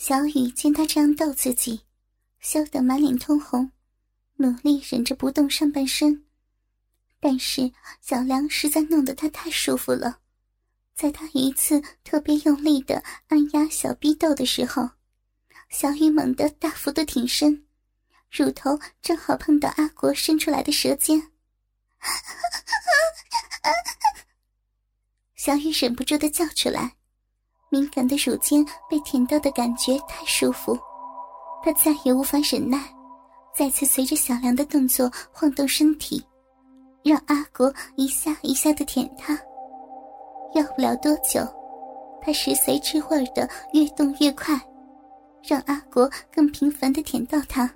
小雨见他这样逗自己，羞得满脸通红，努力忍着不动上半身。但是小梁实在弄得他太舒服了，在他一次特别用力地按压小逼斗的时候，小雨猛地大幅地挺身，乳头正好碰到阿国伸出来的舌尖。小雨忍不住地叫出来，敏感的乳尖被舔到的感觉太舒服，她再也无法忍耐，再次随着小梁的动作晃动身体，让阿国一下一下地舔她。要不了多久，他食髓知味的越动越快，让阿国更频繁地舔到他。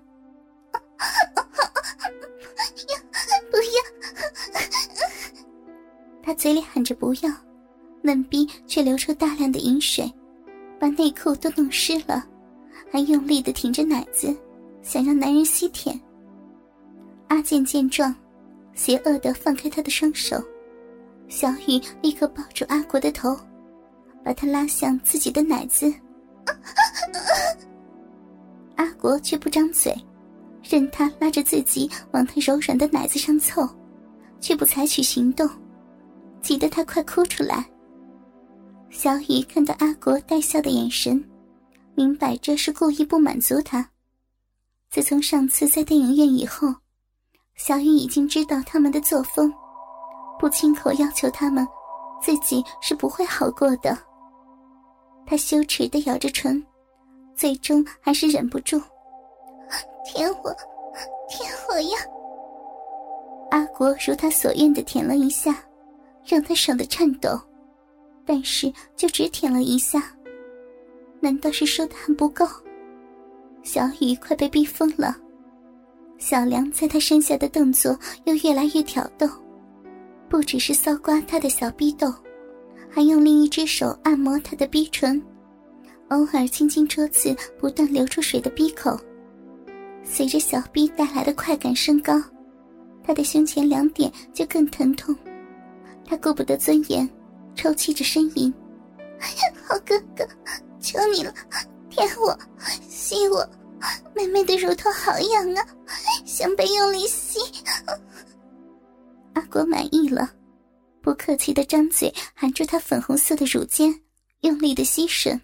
不要！他嘴里喊着不要，嫩逼却流出大量的饮水，把内裤都弄湿了，还用力地挺着奶子，想让男人吸舔。阿健见状，邪恶地放开他的双手，小雨立刻抱住阿国的头，把他拉向自己的奶子。阿国却不张嘴，任他拉着自己往他柔软的奶子上凑，却不采取行动，急得他快哭出来。小雨看到阿国带笑的眼神，明白这是故意不满足他。自从上次在电影院以后，小雨已经知道他们的作风，不亲口要求他们，自己是不会好过的。他羞耻地咬着唇，最终还是忍不住，舔我呀！阿国如他所愿地舔了一下，让他手的颤抖，但是就只舔了一下。难道是说的还不够？小雨快被逼疯了，小梁在他身下的动作又越来越挑逗，不只是搔刮他的小逼斗，还用另一只手按摩他的逼唇，偶尔轻轻戳刺不断流出水的逼口。随着小逼带来的快感升高，他的胸前2点就更疼痛。他顾不得尊严，抽泣着呻吟：好哥哥，求你了，舔我，吸我，妹妹的乳头好痒啊，想被用力吸。阿国满意了，不客气地张嘴含住她粉红色的乳尖，用力地吸吮。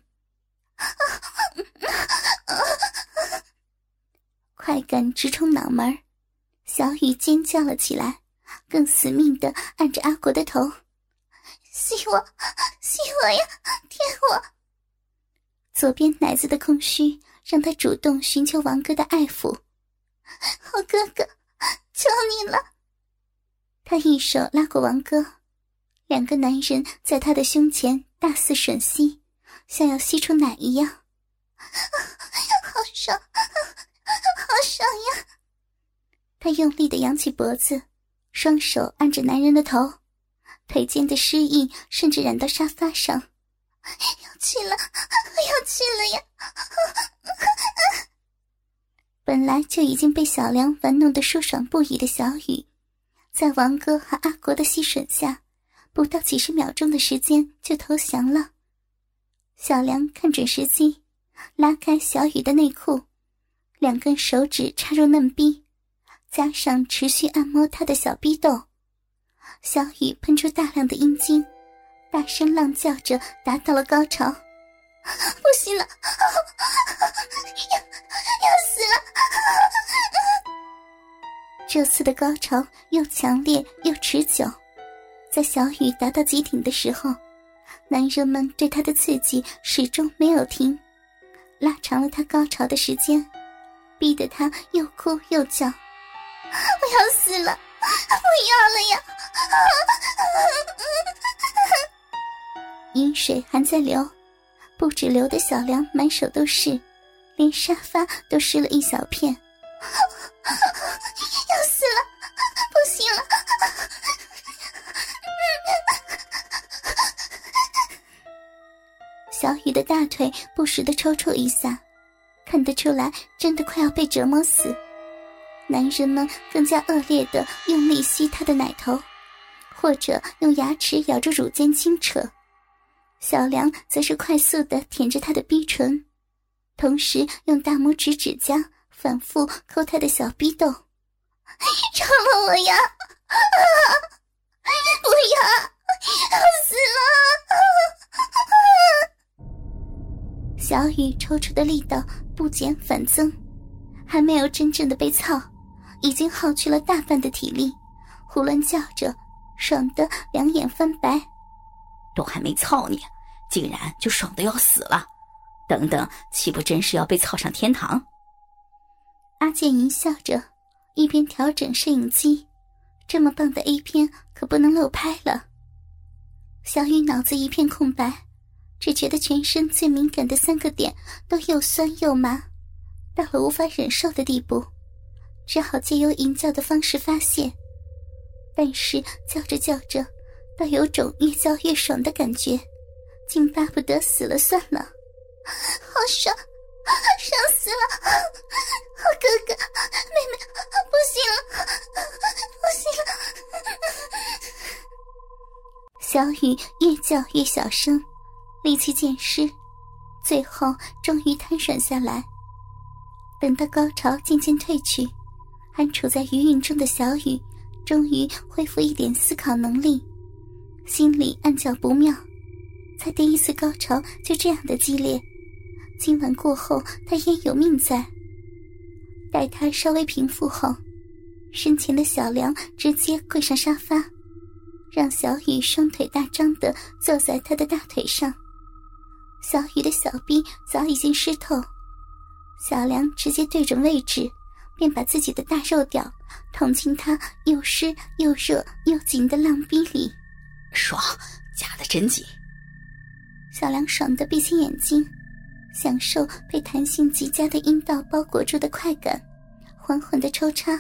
快感直冲脑门，小雨尖叫了起来，更死命地按着阿国的头：吸我呀，舔我！左边奶子的空虚让他主动寻求王哥的爱抚。好哥哥，求你了！他一手拉过王哥，2个男人在他的胸前大肆吮吸，像要吸出奶一样。好爽，好爽呀！他用力地扬起脖子，双手按着男人的头，腿间的湿印甚至染到沙发上。要去了呀！本来就已经被小梁玩弄得舒爽不已的小雨，在王哥和阿国的吸吮下，不到几十秒钟的时间就投降了。小梁看准时机，拉开小雨的内裤，2根手指插入嫩逼，加上持续按摩她的小逼斗，小雨喷出大量的阴茎，大声浪叫着达到了高潮。不行了，要死了！这次的高潮又强烈又持久，在小雨达到极顶的时候，男人们对她的刺激始终没有停，拉长了她高潮的时间，逼得她又哭又叫：我要死了，不要了呀！饮水还在流，不止流的小梁满手都是，连沙发都湿了一小片。要死了，不行了！小雨的大腿不时地抽搐一下，看得出来真的快要被折磨死。男人们更加恶劣地用力吸她的奶头，或者用牙齿咬住乳尖轻扯。小梁则是快速地舔着她的逼唇， 同时用大拇指指甲反复抠他的小逼斗。饶了我呀！不要，要死了！小雨抽出的力道不减反增，还没有真正的被操，已经耗去了大半的体力，胡乱叫着，爽得两眼翻白。 都还没操你，竟然就爽得要死了，等等，岂不真是要被操上天堂？ 阿健淫笑着，一边调整摄影机，这么棒的 A 片可不能漏拍了。小雨脑子一片空白，只觉得全身最敏感的3个点都又酸又麻，到了无法忍受的地步，只好借由淫叫的方式发泄。但是叫着叫着，倒有种越叫越爽的感觉，竟巴不得死了算了。好爽，爽死了！哥哥，妹妹，不行了，不行了！小雨越叫越小声，力气渐失，最后终于瘫软下来。等到高潮渐渐退去，还处在余韵中的小雨终于恢复一点思考能力，心里暗叫不妙，才第一次高潮就这样的激烈，今晚过后他焉有命在。待他稍微平复后，身前的小梁直接跪上沙发，让小雨双腿大张地坐在他的大腿上。小雨的小臂早已经湿透，小梁直接对准位置，便把自己的大肉屌捅进他又湿又热又紧的浪逼里。 爽，夹得真紧。 小梁爽得闭起眼睛，享受被弹性极佳的阴道包裹住的快感，缓缓地抽插。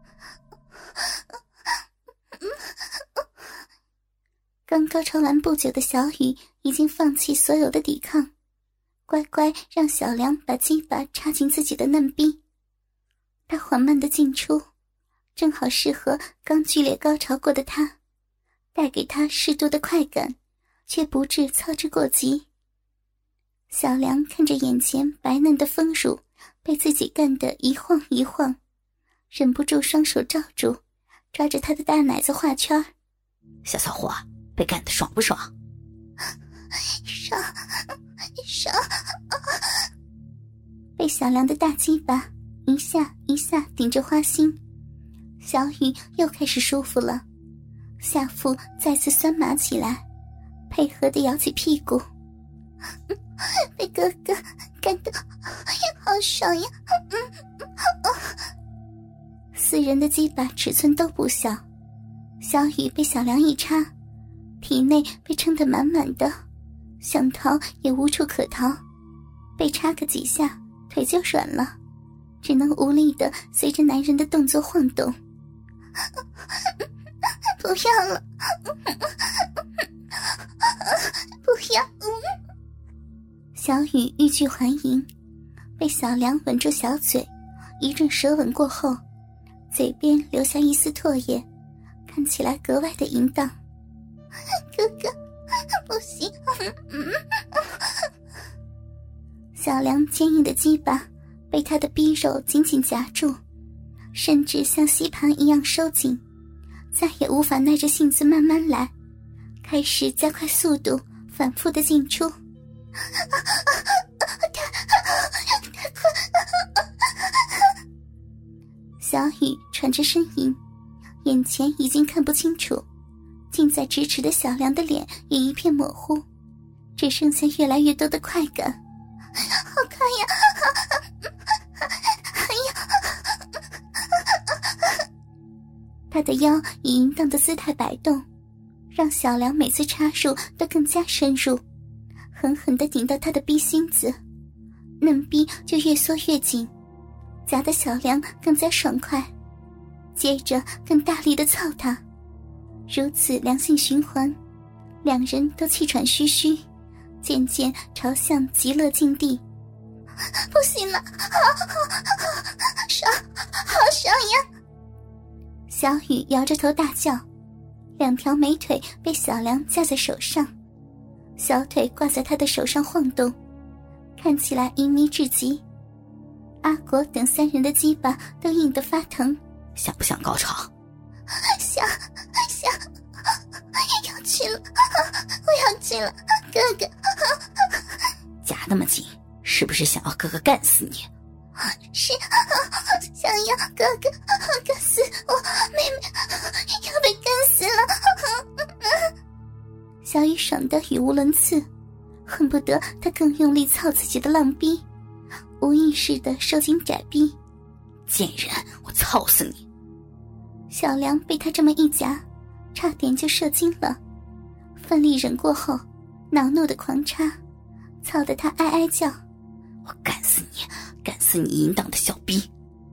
刚高潮完不久的小雨已经放弃所有的抵抗，乖乖让小梁把鸡巴插进自己的嫩逼。他缓慢地进出，正好适合刚剧烈高潮过的他，带给他适度的快感，却不致操之过急。小梁看着眼前白嫩的丰乳被自己干得一晃一晃，忍不住双手罩住，抓着他的大奶子画圈。 小骚货，被干得爽不爽？ 爽，爽！被小梁的大鸡巴一下一下顶着花心，小雨又开始舒服了，下腹再次酸麻起来，配合地摇起屁股。被哥哥干得好爽呀！四人的鸡巴尺寸都不小，小雨被小梁一插，体内被撑得满满的，想逃也无处可逃，被插个几下腿就软了，只能无力地随着男人的动作晃动。不要了，不要！小雨欲拒还迎，被小梁吻住小嘴，一阵舌吻过后，嘴边留下一丝唾液，看起来格外的淫荡。哥哥，不行！小梁坚硬的鸡巴被他的逼肉紧紧夹住，甚至像吸盘一样收紧，再也无法耐着性子慢慢来，开始加快速度，反复的进出。太快！小雨喘着呻吟，眼前已经看不清楚，近在咫尺的小梁的脸也一片模糊，只剩下越来越多的快感。好看呀！哎呀！他的腰以淫荡的姿态摆动，让小梁每次插入都更加深入，狠狠地顶到他的逼心子，嫩逼就越缩越紧，夹得小梁更加爽快，接着更大力地操他。如此良性循环，两人都气喘吁吁，渐渐朝向极乐境地。不行了，爽，好爽呀！小雨摇着头大叫，两条美腿被小梁架在手上，小腿挂在他的手上晃动， 看起来淫靡至极。阿国等三人的鸡巴都硬得发疼。 想不想高潮？ 想，要去了，我要去了，哥哥。 夹那么紧，是不是想要哥哥干死你？ 是，想要哥哥干死我，妹妹要被干死了。小雨爽得语无伦次，恨不得他更用力操自己的浪逼，无意识地收紧窄逼。 贱人，我操死你！ 小梁被他这么一夹，差点就射精了，奋力忍过后，恼怒的狂插，操得他哀哀叫。 我干死你，干死你淫荡的小逼！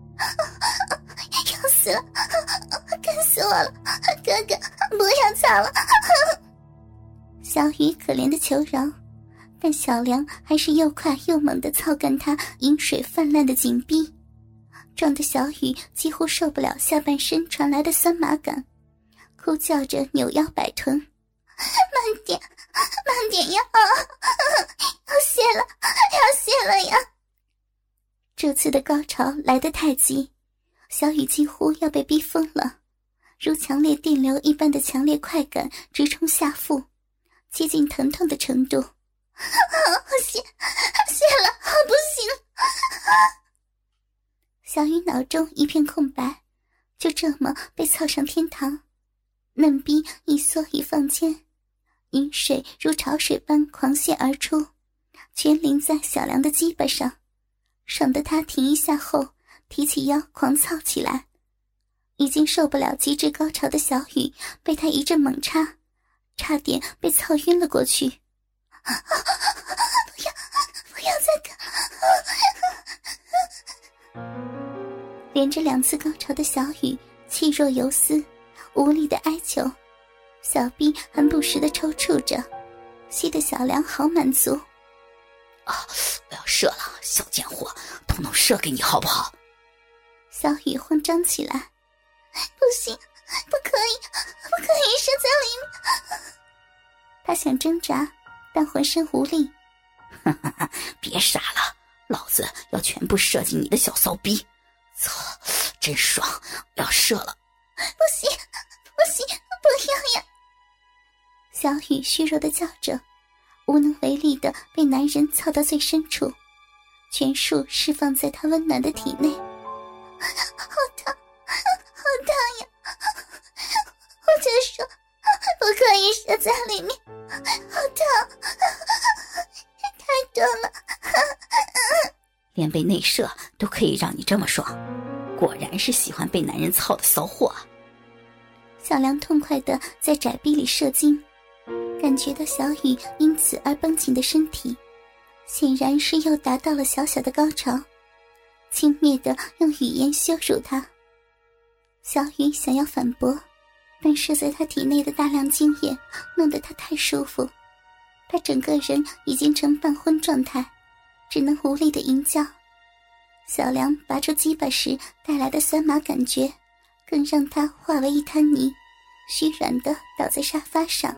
要死了，干死我了，哥哥，不要操了。小雨可怜的求饶，但小梁还是又快又猛地操干他饮水泛滥的紧逼，撞得小雨几乎受不了下半身传来的酸麻感，哭叫着扭腰摆臀。慢点呀，要泄了呀！这次的高潮来得太急，小雨几乎要被逼疯了，如强烈电流一般的强烈快感直冲下腹，接近疼痛的程度。泄了，不行了！小雨脑中一片空白，就这么被操上天堂，嫩逼一缩一放间，饮水如潮水般狂泻而出，全淋在小梁的鸡巴上，爽得他停一下后提起腰狂操起来。已经受不了极致高潮的小雨被他一阵猛插，差点被操晕了过去。不要再干！连着2次高潮的小雨气若游丝，无力的哀求，小臂还不时地抽搐着，吸得小梁好满足。 我要射了，小贱货，统统射给你好不好？ 小雨慌张起来，不行，不可以射在里面。他想挣扎，但浑身无力。 别傻了，老子要全部射进你的小骚逼！操，真爽，我要射了！ 不行，不要呀！小雨虚弱地叫着，无能为力地被男人操到最深处，全数释放在他温暖的体内。好烫呀！我就说不可以射在里面，好烫，太多了。 连被内射都可以让你这么爽，果然是喜欢被男人操的骚货啊！ 小梁痛快地在窄逼里射精，感觉到小雨因此而绷紧的身体，显然是又达到了小小的高潮，轻蔑地用语言羞辱他。小雨想要反驳，但射在他体内的大量精液弄得他太舒服，他整个人已经呈半昏状态，只能无力地吟叫。小梁拔出鸡巴时带来的酸麻感觉，更让他化为一滩泥，虚软地倒在沙发上。